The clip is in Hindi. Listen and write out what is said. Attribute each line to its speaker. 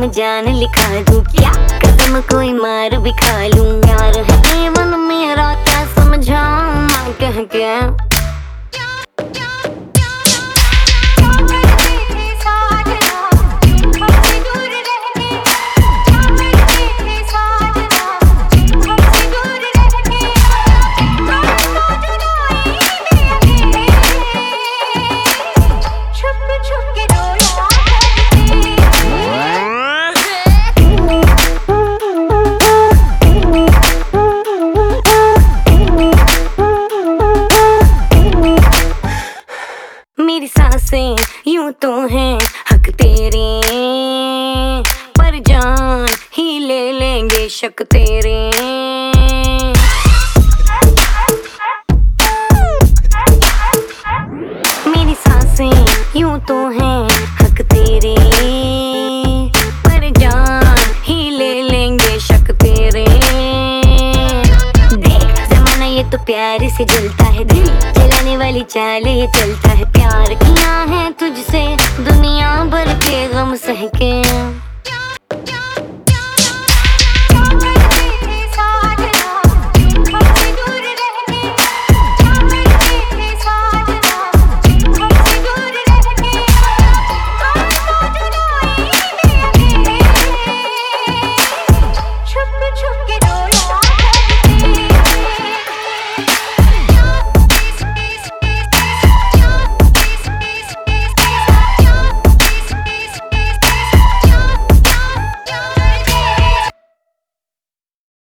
Speaker 1: जान लिखा दूं, क्या कसम कोई मार भी खा लूं। यार है जीवन मेरा क्या समझाऊं मैं कह के। मेरी सांसें यूं तो हैं हक तेरे, पर जान ही ले लेंगे शक तेरे। मेरी सांसें यूं तो हैं हक तेरे, पर जान ही ले लेंगे शक तेरे। देख जमाना ये तो प्यार से जलता है, दिल जलाने वाली चाल ये चलता है। प्यार किया है